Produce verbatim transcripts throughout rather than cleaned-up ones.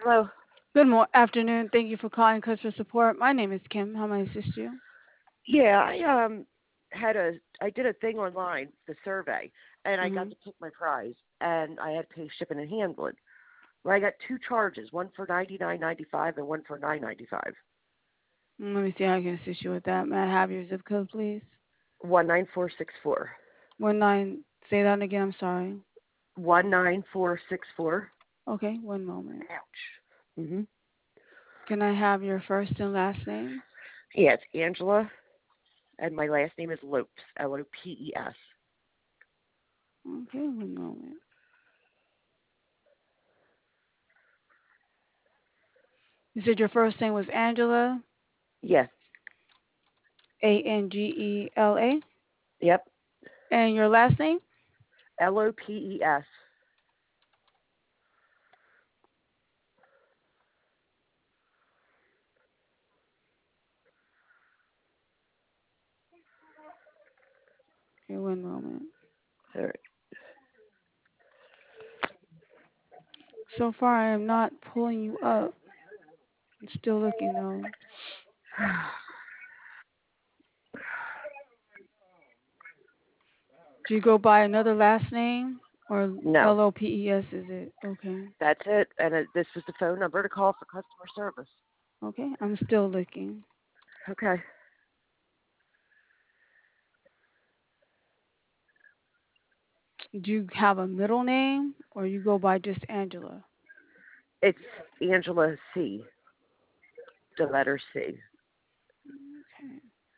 Hello. Good mo- afternoon. Thank you for calling customer support. My name is Kim. How may I assist you? Yeah, I um had a I did a thing online, the survey, and I got Mm-hmm. to pick my prize, and I had to pay shipping and handling. Well, I got two charges, one for ninety nine ninety five and one for nine ninety five. Let me see how I can assist you with that. May I have your zip code, please? One nine four six four. One nine. Say that again. I'm sorry. One nine four six four. Okay, one moment. Ouch. Mhm. Can I have your first and last name? Yeah, it's Angela, and my last name is Lopes. L O P E S. Okay, one moment. You said your first name was Angela, Yes. A N G E L A, Yep. and your last name? L O P E S. Okay, one moment. All right. So far, I am not pulling you up. I'm still looking though. Do you go by another last name or No, L O P E S? Is it okay? that's it. And it, this was the phone number to call for customer service. Okay, I'm still looking. Okay. Do you have a middle name or you go by just Angela? It's Angela C. The letter C. Okay,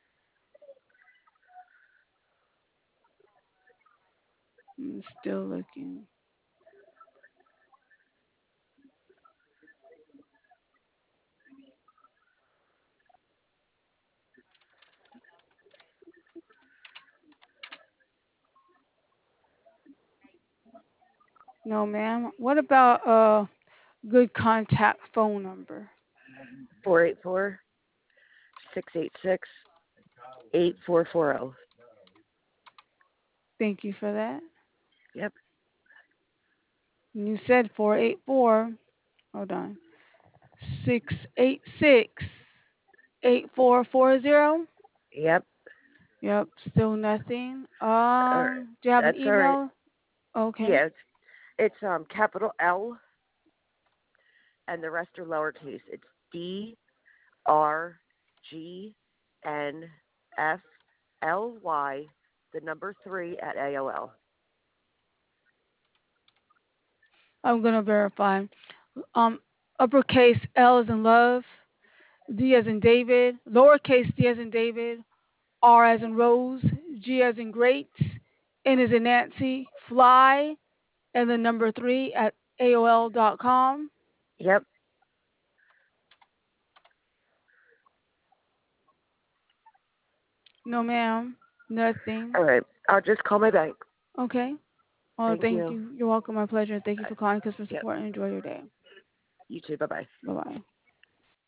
I'm still looking. No, ma'am. What about a good contact phone number? Four eight four six eight six eight four four zero. Thank you for that. Yep. And you said four eight four. Hold on. Six eight six eight four four zero. Yep. Yep, still nothing. All right. Um, do you have an That's all right. email? Okay. Yeah, it's, it's um capital L and the rest are lowercase. It's D R G N F L Y the number three at A O L. I'm gonna verify. Um, uppercase L as in love, D as in David, lowercase d as in David, R as in Rose, G as in great, N as in Nancy, fly, and the number three at A O L dot com. Yep. No, ma'am, nothing. All right. I'll just call my bank. Okay. Well, Thank thank you. you. You're welcome. My pleasure. Thank you for calling customer Yep. support and enjoy your day. You too. Bye bye. Bye bye.